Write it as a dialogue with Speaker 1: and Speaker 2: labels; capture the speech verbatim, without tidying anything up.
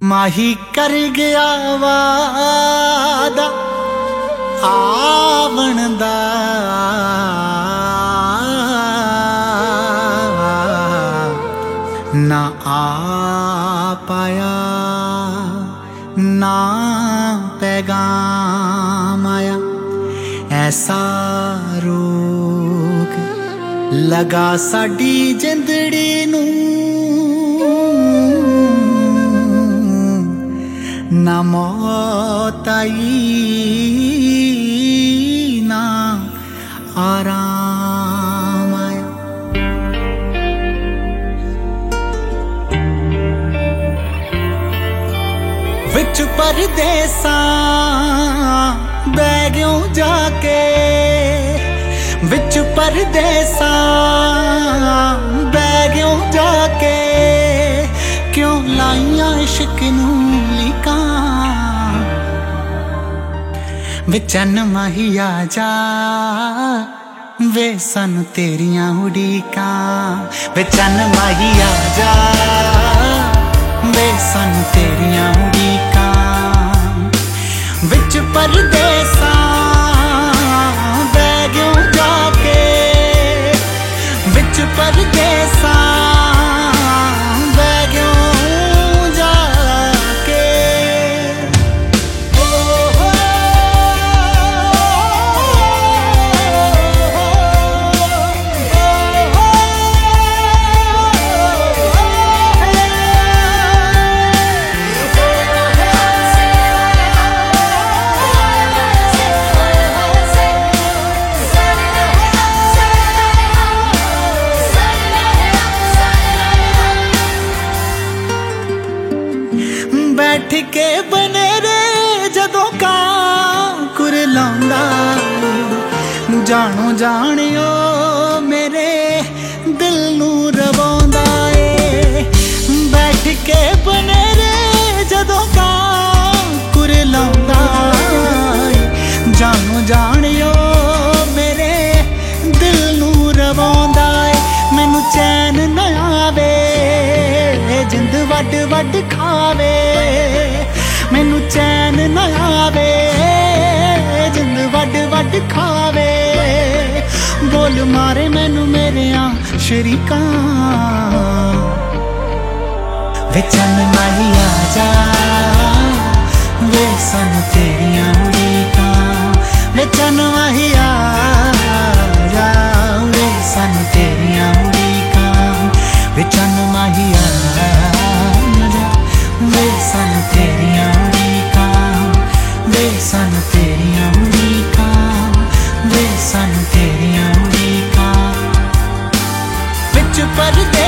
Speaker 1: माही कर गया वादा आवन दा, ना आ पाया ना पैगाम आया। ऐसा रोग लगा साडी जिंदड़ी नूं, ना मौत आई ना आराम आया। विच परदेसां बह गयूं जाके, विच परदेसां बह गयूं जाके, क्यों लाइयां इश्क नूं लीकां। वे चन्न माही आ जा वे सानू तेरियां उड़ीकां, वे चन्न माही आ जा वे सानू तेरियां उड़ीकां। विच परदेसां बह गयूं जाके, विच परदेसां बैठ के बनेरे जदों कां कुरलांदा, जानो जानियो मेरे दिल नू रवांदा ए। बैठ के बनेरे जदों कां कुरलांदा, जानो जानियो मेरे दिल नू रवांदा ए। मैनू चैन ना आवे जिंद वड वड खावे, मैनू चैन ना आवे जिंद वड वड खावे। बोल मारे मैनू मेरे आशिकां, वे चन्न माही आ जा वे सानू तेरियां उड़ीकां, वे चन्न माही आ जा वे सानू तेरियां उड़ीकां, वे चन्न माही आ वे सानू तेरियां उड़ीकां, वे सानू तेरियां उड़ीकां, वे सानू तेरियां उड़ीकां। विच परदे